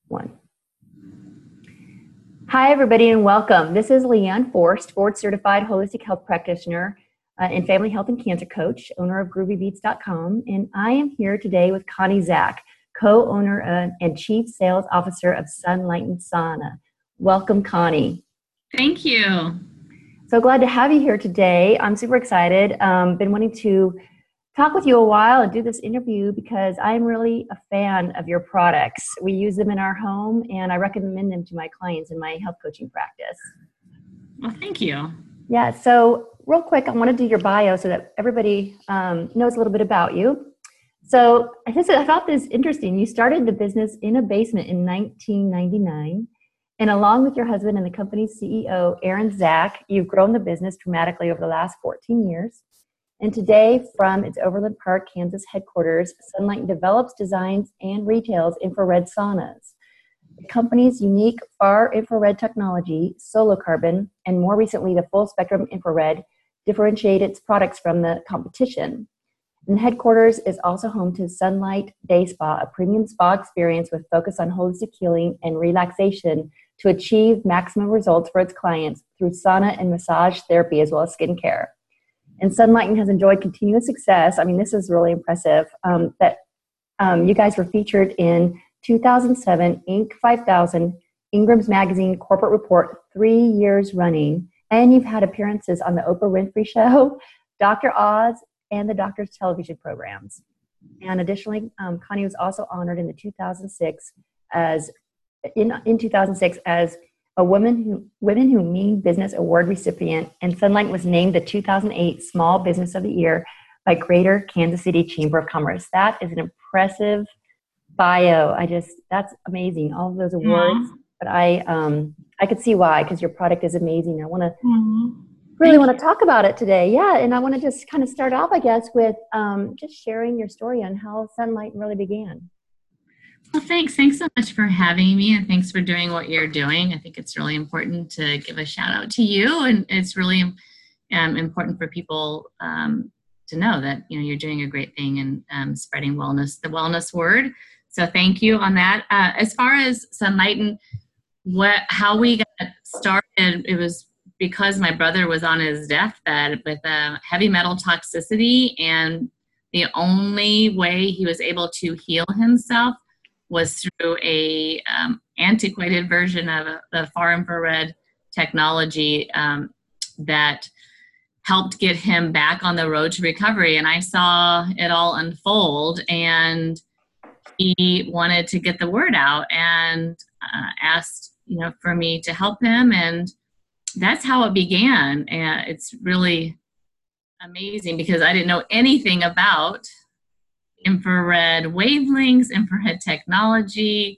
One. Hi, everybody, and welcome. This is Leanne Forst, board-certified holistic health practitioner and family health and cancer coach, owner of GroovyBeats.com, and I am here today with Connie Zak, co-owner and chief sales officer of Sunlighten Sauna. Welcome, Connie. Thank you. So glad to have you here today. I'm super excited. Been wanting to talk with you a while and do this interview because I'm really a fan of your products. We use them in our home and I recommend them to my clients in my health coaching practice. Well, thank you. Yeah, so real quick, I want to do your bio so that everybody knows a little bit about you. So I thought this interesting. You started the business in a basement in 1999. And along with your husband and the company's CEO, Aaron Zak, you've grown the business dramatically over the last 14 years. And today, from its Overland Park, Kansas headquarters, Sunlighten develops, designs, and retails infrared saunas. The company's unique far infrared technology, SoloCarbon, and more recently the full spectrum infrared, differentiate its products from the competition. And the headquarters is also home to Sunlight Day Spa, a premium spa experience with focus on holistic healing and relaxation to achieve maximum results for its clients through sauna and massage therapy as well as skincare. And Sunlighten has enjoyed continuous success. I mean, this is really impressive that you guys were featured in 2007 Inc. 5000, Ingram's Magazine Corporate Report 3 years running. And you've had appearances on the Oprah Winfrey Show, Dr. Oz, and the Doctor's television programs. And additionally, Connie was also honored in 2006 as a Women Who Mean Business Award recipient, and Sunlight was named the 2008 Small Business of the Year by Greater Kansas City Chamber of Commerce. That is an impressive bio. That's amazing. All of those awards, but I could see why, because your product is amazing. I want to really want to talk about it today. Yeah, and I want to just kind of start off, I guess, with just sharing your story on how Sunlighten really began. Well, thanks. Thanks so much for having me, and thanks for doing what you're doing. I think it's really important to give a shout out to you, and it's really important for people to know that you're doing a great thing and spreading wellness, the wellness word. So thank you on that. As far as Sunlighten, how we got started, it was because my brother was on his deathbed with heavy metal toxicity, and the only way he was able to heal himself was through a antiquated version of the far infrared technology that helped get him back on the road to recovery. And I saw it all unfold, and he wanted to get the word out and asked for me to help him, and that's how it began. And it's really amazing because I didn't know anything about infrared wavelengths, infrared technology.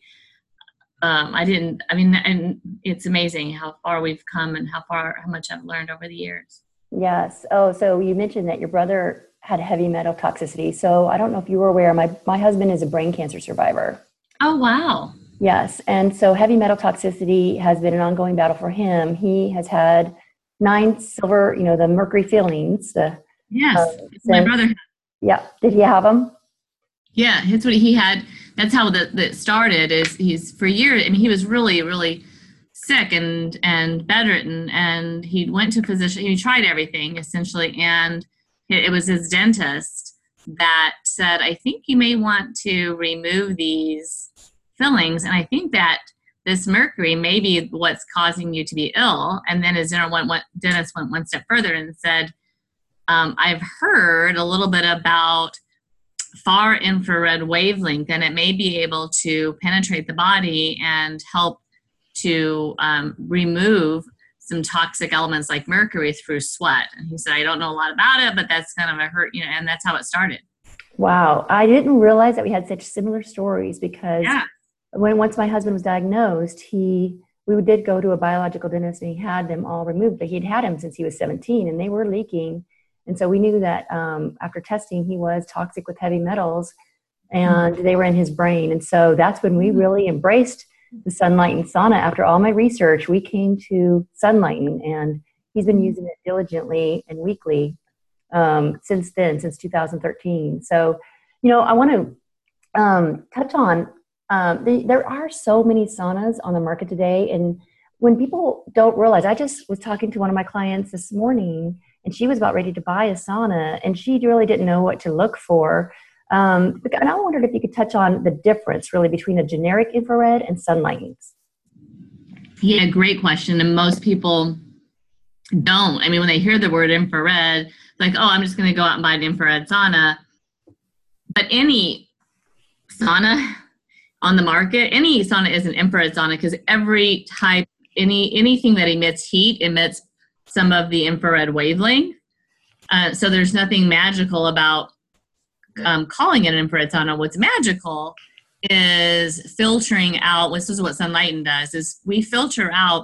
And it's amazing how far we've come and how much I've learned over the years. Yes. Oh, so you mentioned that your brother had heavy metal toxicity. So I don't know if you were aware, my husband is a brain cancer survivor. Oh, wow. Yes. And so heavy metal toxicity has been an ongoing battle for him. He has had 9 silver, the mercury fillings. Yes. My brother. Yeah. Did he have them? Yeah, it's what he had. That's how that started. Is he's for years. I mean, he was really, really sick and bedridden, and he went to a physician. He tried everything essentially, and it was his dentist that said, "I think you may want to remove these fillings, and I think that this mercury may be what's causing you to be ill." And then his dentist went one step further and said, "I've heard a little bit about far infrared wavelength, and it may be able to penetrate the body and help to remove some toxic elements like mercury through sweat." And he said, "I don't know a lot about it, but that's kind of and that's how it started." Wow. I didn't realize that we had such similar stories because once my husband was diagnosed, we did go to a biological dentist and he had them all removed, but he'd had them since he was 17 and they were leaking. And so we knew that after testing, he was toxic with heavy metals and they were in his brain. And so that's when we really embraced the Sunlighten sauna. After all my research, we came to Sunlighten, and he's been using it diligently and weekly since then, since 2013. So, I want to touch on there are so many saunas on the market today. And when people don't realize, I just was talking to one of my clients this morning, and she was about ready to buy a sauna, and she really didn't know what to look for. And I wondered if you could touch on the difference really between a generic infrared and Sunlightens. Yeah, great question. And most people don't. I mean, when they hear the word infrared, like, oh, I'm just going to go out and buy an infrared sauna. But any sauna on the market, any sauna is an infrared sauna, because every type, anything that emits heat emits some of the infrared wavelength. So there's nothing magical about calling it an infrared sauna. What's magical is filtering out. This is what Sunlighten does: is we filter out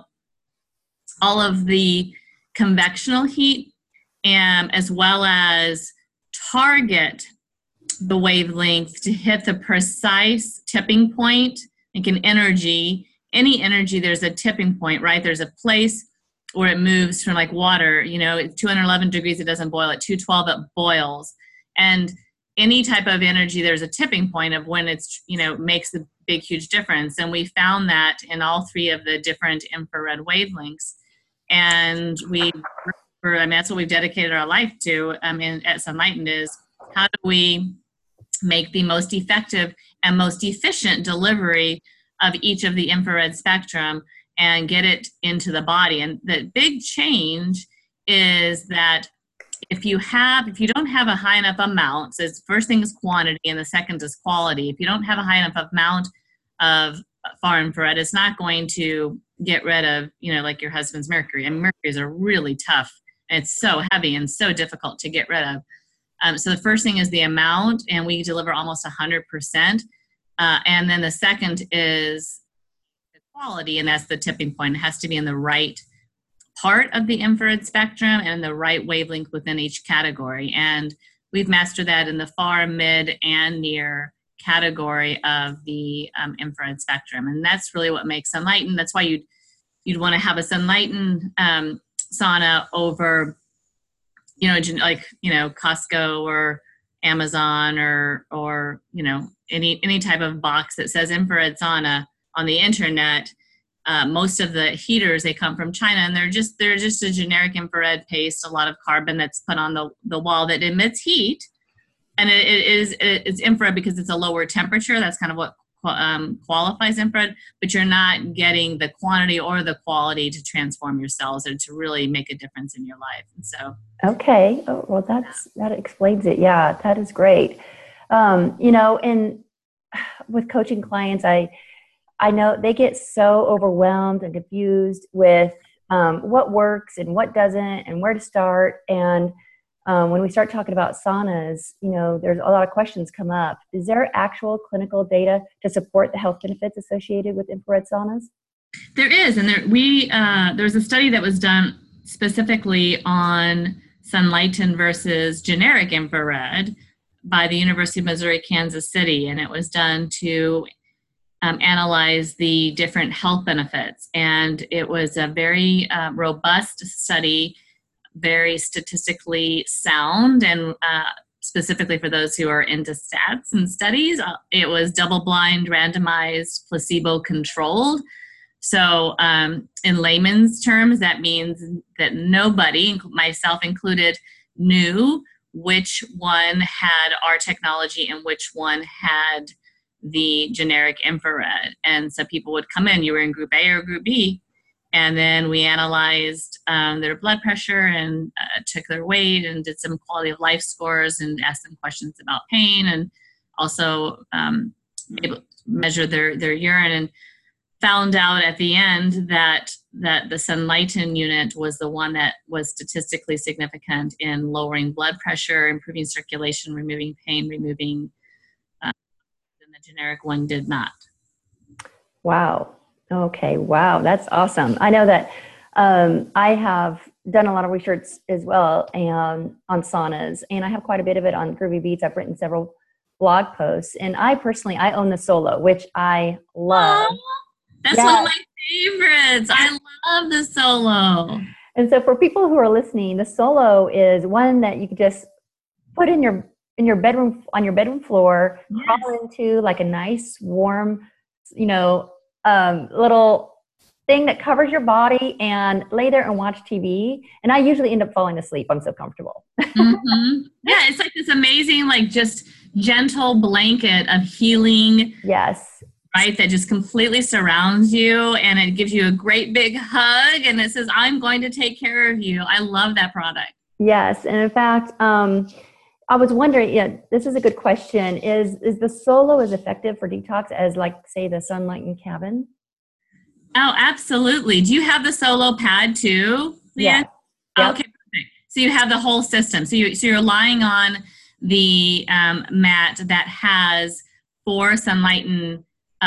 all of the convectional heat, and as well as target the wavelength to hit the precise tipping point. Like an energy, any energy, there's a tipping point, right? There's a place where it moves from, like water, at 211 degrees, it doesn't boil. At 212, it boils. And any type of energy, there's a tipping point of when it's, makes a big, huge difference. And we found that in all three of the different infrared wavelengths. And that's what we've dedicated our life to at Sunlighten, is how do we make the most effective and most efficient delivery of each of the infrared spectrum and get it into the body. And the big change is that if you don't have a high enough amount, so first thing is quantity and the second is quality. If you don't have a high enough amount of far infrared, it's not going to get rid of, like your husband's mercury. And mercuries are really tough, and it's so heavy and so difficult to get rid of. So the first thing is the amount, and we deliver almost 100%. And then the second is the quality, and that's the tipping point. It has to be in the right part of the infrared spectrum and the right wavelength within each category. And we've mastered that in the far, mid, and near category of the infrared spectrum. And that's really what makes Sunlighten. That's why you'd want to have a Sunlighten sauna over, Costco or Amazon or any type of box that says infrared sauna on the internet. Most of the heaters, they come from China, and they're just a generic infrared paste, a lot of carbon that's put on the wall that emits heat. And it's infrared because it's a lower temperature. That's kind of what qualifies infrared, but you're not getting the quantity or the quality to transform your cells or to really make a difference in your life. And so, okay, well, that explains it. Yeah, that is great. And with coaching clients, I know they get so overwhelmed and confused with what works and what doesn't and where to start. And when we start talking about saunas, there's a lot of questions come up. Is there actual clinical data to support the health benefits associated with infrared saunas? There is, and there's a study that was done specifically on Sunlighten versus generic infrared by the University of Missouri, Kansas City, and it was done to analyze the different health benefits. And it was a very robust study, very statistically sound, and specifically for those who are into stats and studies, it was double-blind, randomized, placebo-controlled. So in layman's terms, that means that nobody, myself included, knew which one had our technology and which one had the generic infrared. And so people would come in, you were in group A or group B, and then we analyzed their blood pressure and took their weight and did some quality of life scores and asked them questions about pain, and also measured their urine, and found out at the end that the Sunlighten unit was the one that was statistically significant in lowering blood pressure, improving circulation, removing pain, and the generic one did not. Wow. Okay. Wow. That's awesome. I know that I have done a lot of research as well on saunas, and I have quite a bit of it on Groovy Beats. I've written several blog posts, and I own the Solo, which I love. Oh, that's one of my favorites. I love the Solo. And so for people who are listening, the Solo is one that you could just put in your bedroom, on your bedroom floor, crawl into like a nice warm you know, little thing that covers your body and lay there and watch TV. And I usually end up falling asleep. I'm so comfortable. Yeah, it's like this amazing, like just gentle blanket of healing. Yes. Right, that just completely surrounds you, and it gives you a great big hug, and it says, "I'm going to take care of you." I love that product. Yes, and in fact, I was wondering. Yeah, this is a good question. Is the Solo as effective for detox as, like, say, the Sunlight and Cabin? Oh, absolutely. Do you have the Solo pad too, Leanne? Yes. Yep. Okay, perfect. So you have the whole system. So you're lying on the mat that has 4 Sunlight and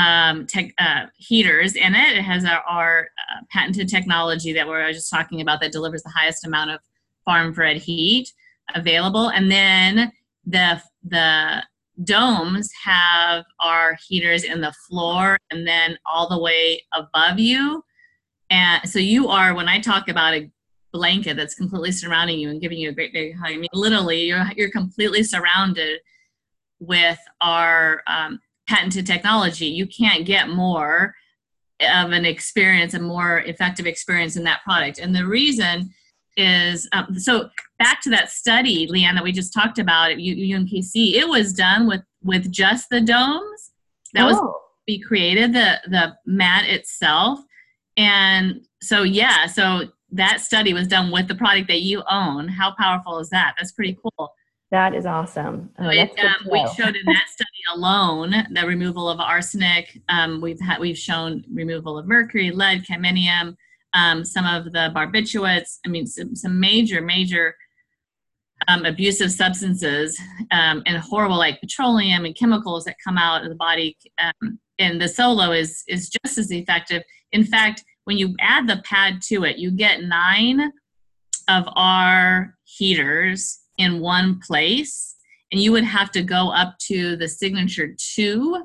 heaters in it. It has our patented technology that we're just talking about that delivers the highest amount of far infrared heat available. And then the domes have our heaters in the floor and then all the way above you. And so you are, when I talk about a blanket that's completely surrounding you and giving you a great big hug, I mean, literally you're completely surrounded with our patented technology. You can't get more of an experience, a more effective experience in that product. And the reason is, so back to that study, Leanne, that we just talked about at UMKC, it was done with just the domes. That was we created the mat itself. And so, yeah, so that study was done with the product that you own. How powerful is that? That's pretty cool. That is awesome. Oh, we showed in that study alone the removal of arsenic. We've shown removal of mercury, lead, cadmium, some of the barbiturates. I mean, some major abusive substances and horrible, like petroleum and chemicals that come out of the body. And the Solo is just as effective. In fact, when you add the pad to it, you get 9 of our heaters in one place, and you would have to go up to the Signature 2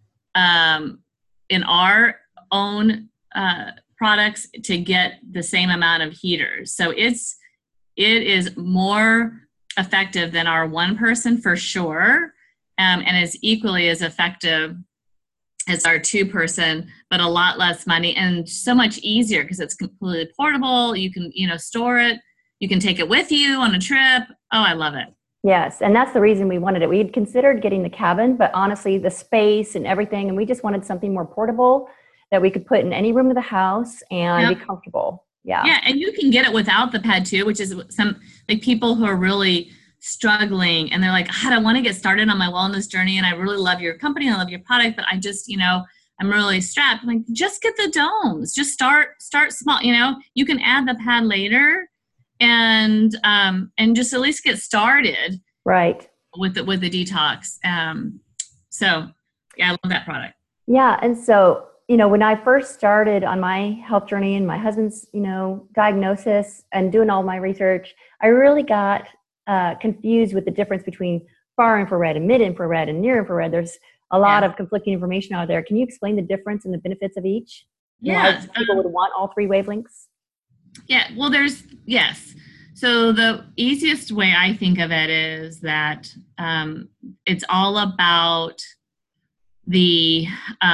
in our own products to get the same amount of heaters. So it is more effective than our 1 person for sure, and is equally as effective as our 2 person, but a lot less money and so much easier because it's completely portable. You can store it. You can take it with you on a trip. Oh, I love it. Yes, and that's the reason we wanted it. We had considered getting the cabin, but honestly, the space and everything, and we just wanted something more portable that we could put in any room of the house and be comfortable. Yeah. Yeah, and you can get it without the pad too, which is some like people who are really struggling and they're like, I want to get started on my wellness journey and I really love your company, I love your product, but I just, I'm really strapped. I'm like, just get the domes. Just start small. You can add the pad later. And just at least get started right with the detox. So yeah, I love that product. Yeah, and so when I first started on my health journey and my husband's diagnosis and doing all my research, I really got confused with the difference between far infrared and mid infrared and near infrared. There's a lot of conflicting information out there. Can you explain the difference and the benefits of each? Yeah, why people would want all 3 wavelengths? Yeah, well, yes. So the easiest way I think of it is that it's all about the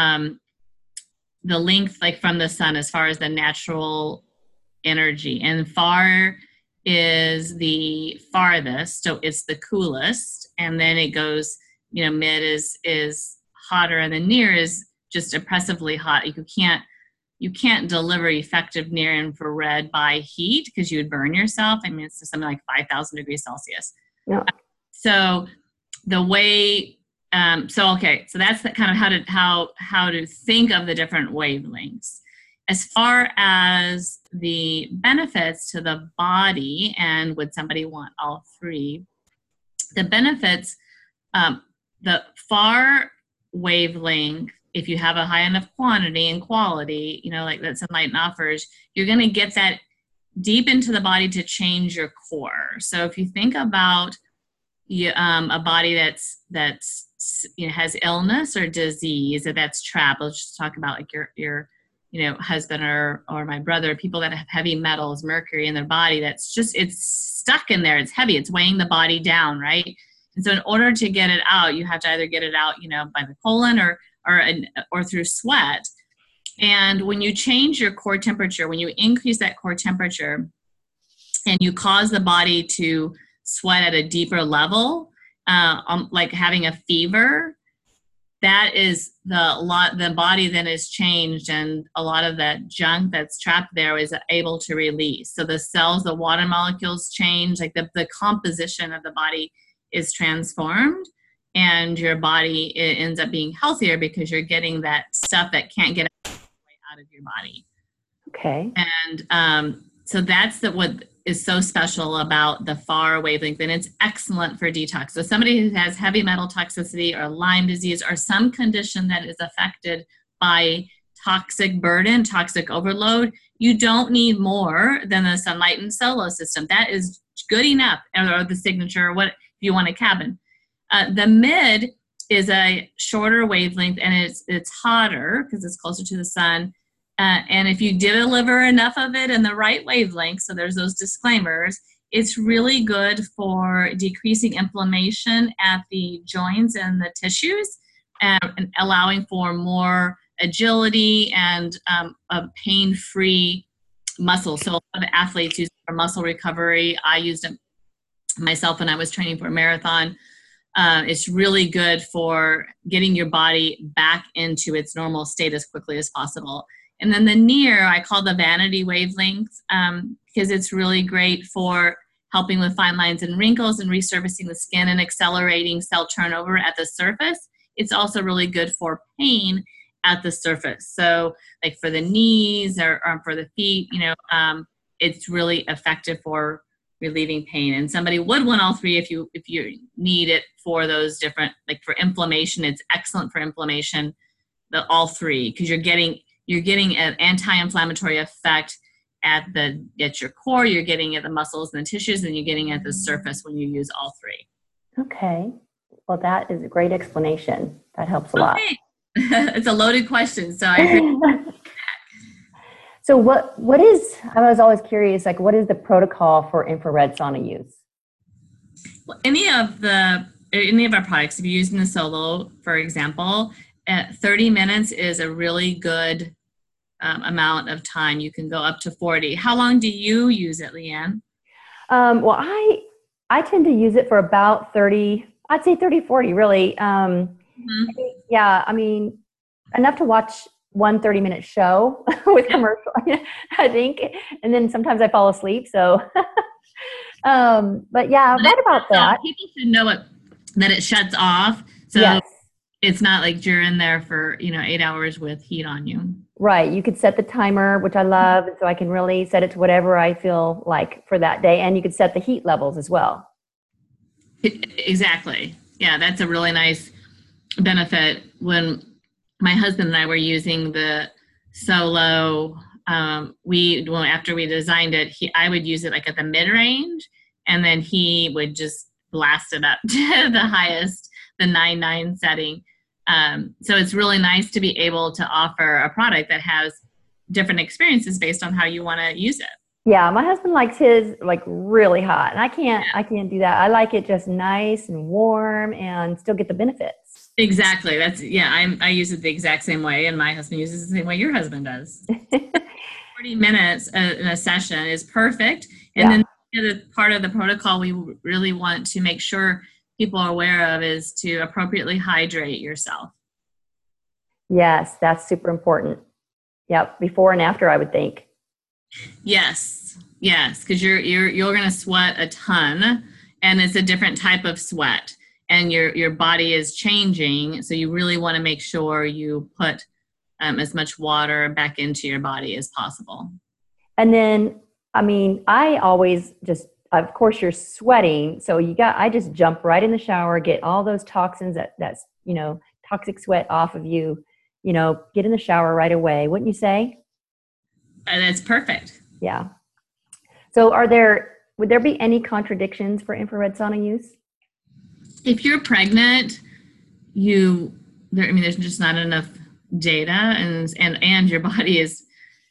length, like from the sun, as far as the natural energy, and far is the farthest, so it's the coolest, and then it goes, mid is hotter, and then near is just oppressively hot. You can't deliver effective near infrared by heat because you would burn yourself. I mean, it's something like 5,000 degrees Celsius. Yeah. So the way, so that's kind of how to think of the different wavelengths. As far as the benefits to the body, and would somebody want all 3, the benefits, the far wavelength, if you have a high enough quantity and quality, like that Sunlight offers, you're going to get that deep into the body to change your core. So if you think about a body that's has illness or disease, that's trapped. Let's just talk about like your husband or my brother, people that have heavy metals, mercury in their body, that's just, it's stuck in there. It's heavy. It's weighing the body down, right? And so in order to get it out, you have to either get it out, by the colon or through sweat. And when you change your core temperature, when you increase that core temperature and you cause the body to sweat at a deeper level, like having a fever, that is the body then is changed, and a lot of that junk that's trapped there is able to release. So the cells, the water molecules change, like the composition of the body is transformed, and your body, it ends up being healthier because you're getting that stuff that can't get out of your body. Okay. And so that's what is so special about the FAR wavelength, and it's excellent for detox. So somebody who has heavy metal toxicity or Lyme disease or some condition that is affected by toxic burden, toxic overload, you don't need more than the Sunlight and Solo system. That is good enough, or the Signature, or what if you want a cabin. The mid is a shorter wavelength, and it's hotter because it's closer to the sun. And if you deliver enough of it in the right wavelength, so there's those disclaimers, it's really good for decreasing inflammation at the joints and the tissues, and allowing for more agility and a pain-free muscle. So a lot of athletes use it for muscle recovery. I used it myself when I was training for a marathon. It's really good for getting your body back into its normal state as quickly as possible. And then the near, I call the vanity wavelength, because it's really great for helping with fine lines and wrinkles and resurfacing the skin and accelerating cell turnover at the surface. It's also really good for pain at the surface. So like for the knees or for the feet, it's really effective for relieving pain. And somebody would want all three if you need it for those different, like for inflammation, it's excellent for inflammation, all three, because you're getting an anti-inflammatory effect at your core, you're getting at the muscles and the tissues, and you're getting at the surface when you use all three. Okay. Well, that is a great explanation. That helps a lot. It's a loaded question, so I heard. So what is, I was always curious, like what is the protocol for infrared sauna use? Well, any of our products, if you're using the Solo, for example, 30 minutes is a really good amount of time. You can go up to 40. How long do you use it, Leanne? Well, I tend to use it for about 30, I'd say 30, 40 really. Yeah, I mean, enough to watch one 30-minute show with commercial, I think. And then sometimes I fall asleep. So, but yeah, right about that. People should know that it shuts off. So yes. It's not like you're in there for, 8 hours with heat on you. Right. You could set the timer, which I love. So I can really set it to whatever I feel like for that day. And you could set the heat levels as well. Exactly. Yeah, that's a really nice benefit. When my husband and I were using the Solo, after we designed it, I would use it like at the mid-range, and then he would just blast it up to the highest, the 9.9 setting. So it's really nice to be able to offer a product that has different experiences based on how you want to use it. Yeah, my husband likes his like really hot, and I can't do that. I like it just nice and warm and still get the benefits. Exactly. I use it the exact same way, and my husband uses it the same way your husband does. 40 minutes in a session is perfect. And then the other part of the protocol we really want to make sure people are aware of is to appropriately hydrate yourself. Yes, that's super important. Yep, before and after, I would think. Yes, because you're going to sweat a ton, and it's a different type of sweat, and your body is changing. So you really want to make sure you put as much water back into your body as possible. And then, I always of course you're sweating. So I just jump right in the shower, get all those toxins that's, toxic sweat off of you, get in the shower right away. Wouldn't you say? That's perfect. Yeah. So would there be any contradictions for infrared sauna use? If you're pregnant, there's just not enough data, and your body is,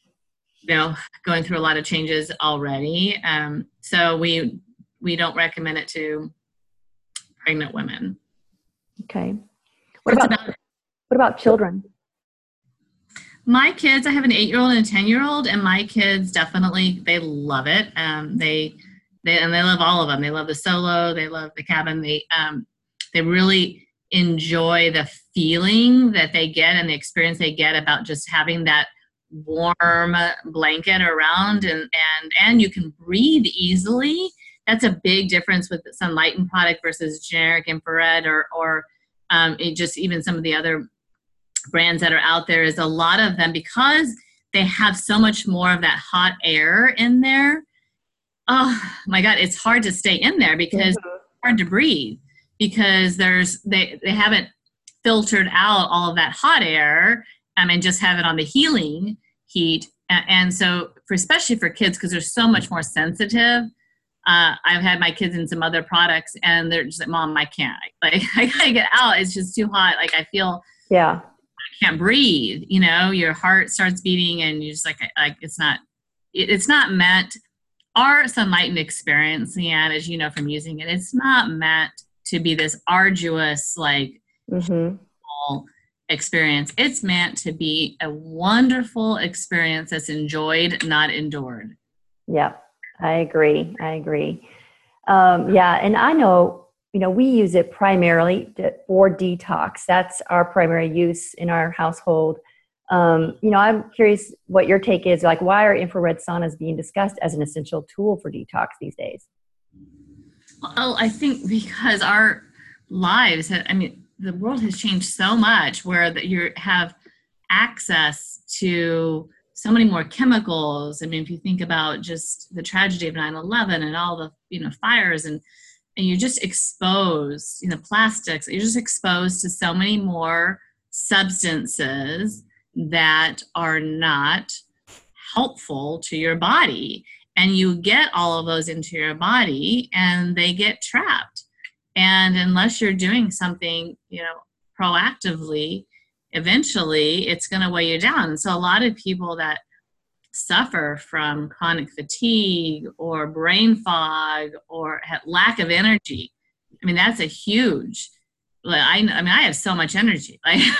going through a lot of changes already. So we don't recommend it to pregnant women. Okay. What about children? My kids, I have an 8-year-old and a 10-year-old, and my kids definitely, they love it. They love all of them. They love the solo. They love the cabin. They really enjoy the feeling that they get and the experience they get about just having that warm blanket around, and you can breathe easily. That's a big difference with the Sunlighten product versus generic infrared or it just even some of the other brands that are out there. Is a lot of them, because they have so much more of that hot air in there. Oh my God, it's hard to stay in there because it's hard to breathe, because they haven't filtered out all of that hot air and just have it on the healing heat. And so especially for kids, because they're so much more sensitive. I've had my kids in some other products and they're just like, Mom, I can't, like, I gotta get out. It's just too hot. Like I feel, yeah, I can't breathe, your heart starts beating and you're just like it's not meant. Our Sunlighten experience, Leanne, as you know from using it, it's not meant to be this arduous, experience. It's meant to be a wonderful experience that's enjoyed, not endured. Yeah, I agree. Yeah, and I know, we use it primarily for detox. That's our primary use in our household. I'm curious what your take is. Like, why are infrared saunas being discussed as an essential tool for detox these days? Well, I think because our lives, the world has changed so much where that you have access to so many more chemicals. If you think about just the tragedy of 9/11 and all the, fires and you're just exposed, plastics, you're just exposed to so many more substances that are not helpful to your body. And you get all of those into your body and they get trapped. And unless you're doing something, proactively, eventually it's going to weigh you down. And so a lot of people that suffer from chronic fatigue or brain fog or lack of energy, that's a huge, I have so much energy.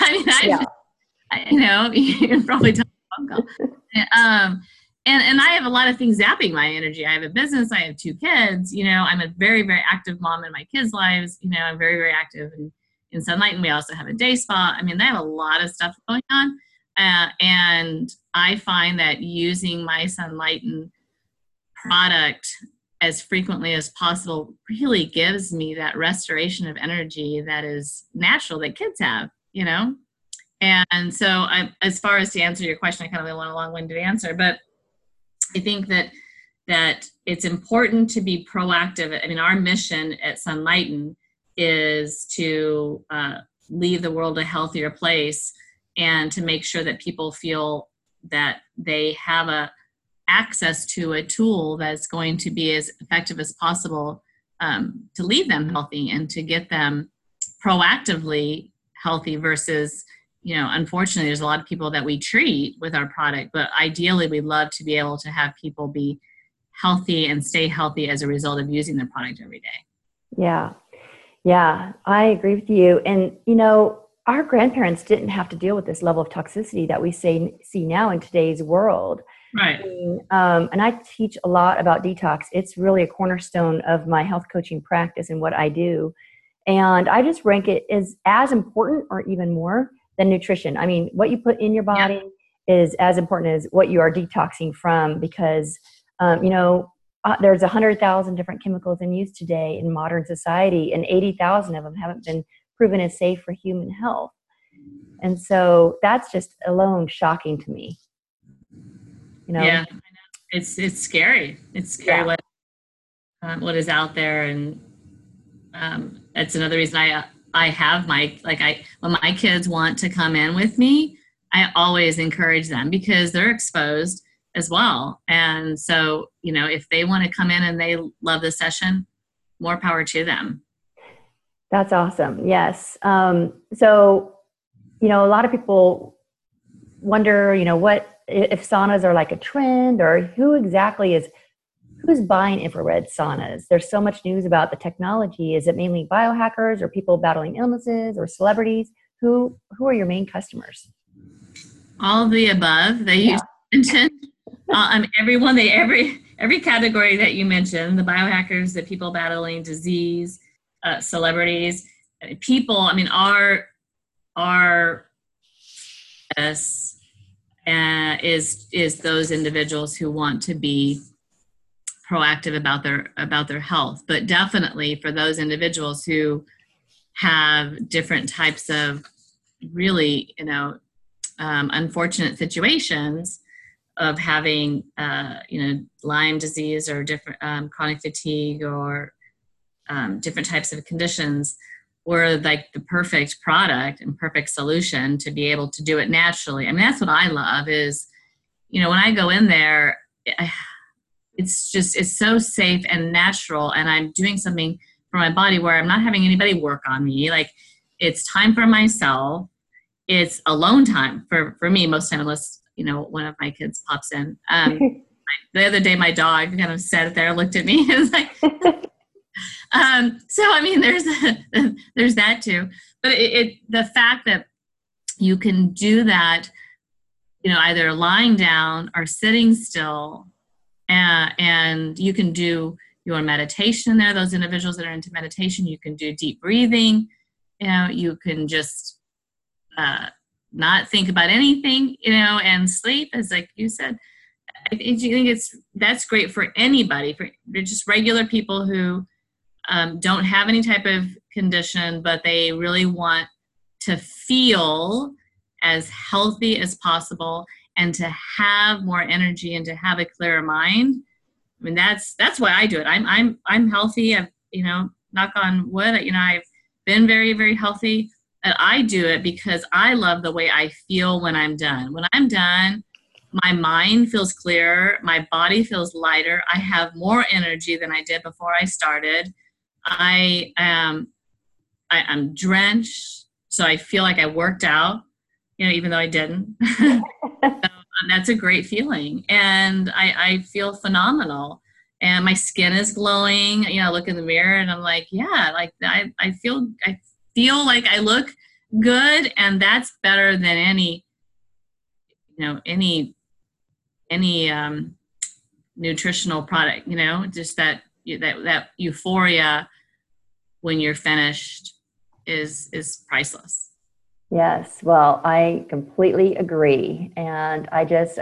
You probably tell me phone call. And I have a lot of things zapping my energy. I have a business. I have 2 kids. I'm a very, very active mom in my kids' lives. I'm very, very active in Sunlighten. We also have a day spa. I have a lot of stuff going on. And I find that using my Sunlighten product as frequently as possible really gives me that restoration of energy that is natural that kids have, And so as far as to answer your question, I kind of want a long-winded answer, but I think that it's important to be proactive. Our mission at Sunlighten is to leave the world a healthier place and to make sure that people feel that they have access to a tool that's going to be as effective as possible to leave them healthy and to get them proactively healthy versus, unfortunately, there's a lot of people that we treat with our product, but ideally we'd love to be able to have people be healthy and stay healthy as a result of using their product every day. Yeah, I agree with you. And, our grandparents didn't have to deal with this level of toxicity that we see now in today's world. Right. And I teach a lot about detox. It's really a cornerstone of my health coaching practice and what I do. And I just rank it as important or even more than nutrition. What you put in your body is as important as what you are detoxing from, because, there's 100,000 different chemicals in use today in modern society, and 80,000 of them haven't been proven as safe for human health. And so that's just alone shocking to me. Yeah, I know. It's scary. It's scary what is out there, and that's another reason I have when my kids want to come in with me, I always encourage them because they're exposed as well. And so, if they want to come in and they love the session, more power to them. That's awesome. Yes. So, a lot of people wonder, what if saunas are like a trend, or who's buying infrared saunas? There's so much news about the technology. Is it mainly biohackers or people battling illnesses or celebrities? who are your main customers? All of the above that you mentioned. Every category that you mentioned, the biohackers, the people battling disease, celebrities, people. I mean, our is those individuals who want to be proactive about their health, but definitely for those individuals who have different types of really, unfortunate situations of having, Lyme disease or different chronic fatigue or different types of conditions. We're like the perfect product and perfect solution to be able to do it naturally. I mean, that's what I love is, when I go in there, it's so safe and natural, and I'm doing something for my body where I'm not having anybody work on me. Like, it's time for myself. It's alone time for me most time, unless, one of my kids pops in. The other day, my dog kind of sat there, looked at me, and was like, so, I mean, there's that too. But the fact that you can do that, either lying down or sitting still, and you can do your meditation there. Those individuals that are into meditation, you can do deep breathing. You can just not think about anything, and sleep, as like you said. I think that's great for anybody, for just regular people who don't have any type of condition, but they really want to feel as healthy as possible and to have more energy and to have a clearer mind. I mean, that's why I do it. I'm healthy. I've, knock on wood, I've been very, very healthy. And I do it because I love the way I feel when I'm done. When I'm done, my mind feels clearer. My body feels lighter. I have more energy than I did before I started. I'm drenched, so I feel like I worked out, even though I didn't. So that's a great feeling, and I feel phenomenal, and my skin is glowing. I look in the mirror and I'm like, yeah, like I feel like I look good, and that's better than any nutritional product. Just that euphoria when you're finished is priceless. Yes, well, I completely agree. And I just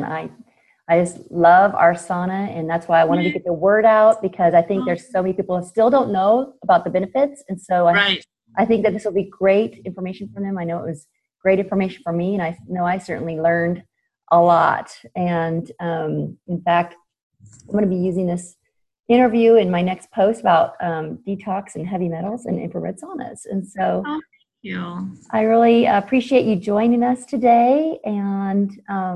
love our sauna, and that's why I wanted to get the word out, because I think there's so many people who still don't know about the benefits. And so I think that this will be great information for them. I know it was great information for me, and I know I certainly learned a lot. And in fact, I'm going to be using this interview in my next post about detox and heavy metals and infrared saunas. And so I really appreciate you joining us today, and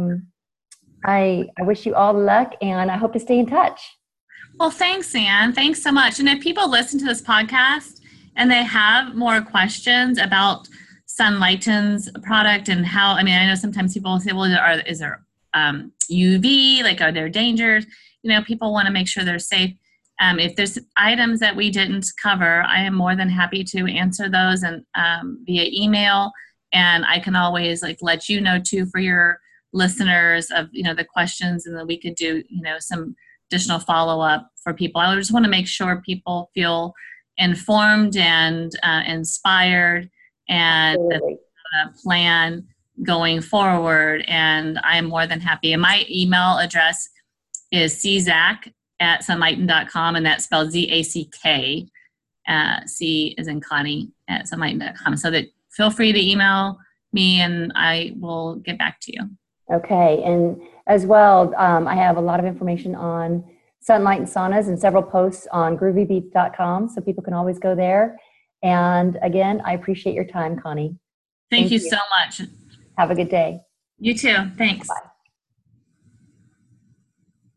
I wish you all luck, and I hope to stay in touch. Well, thanks, Ann. Thanks so much. And if people listen to this podcast and they have more questions about Sunlighten's product and how, I know sometimes people say, well, is there UV? Like, are there dangers? People want to make sure they're safe. If there's items that we didn't cover, I am more than happy to answer those and via email. And I can always let you know too, for your listeners, of the questions, and then we could do some additional follow-up for people. I just want to make sure people feel informed and inspired, and plan going forward. And I am more than happy. And my email address is czak@sunlighten.com, and that's spelled ZACK. C as in Connie at sunlighten.com. So that feel free to email me, and I will get back to you. Okay, and as well, I have a lot of information on Sunlighten saunas and several posts on groovybeats.com, so people can always go there. And again, I appreciate your time, Connie. Thank you so much. Have a good day. You too. Thanks. Bye.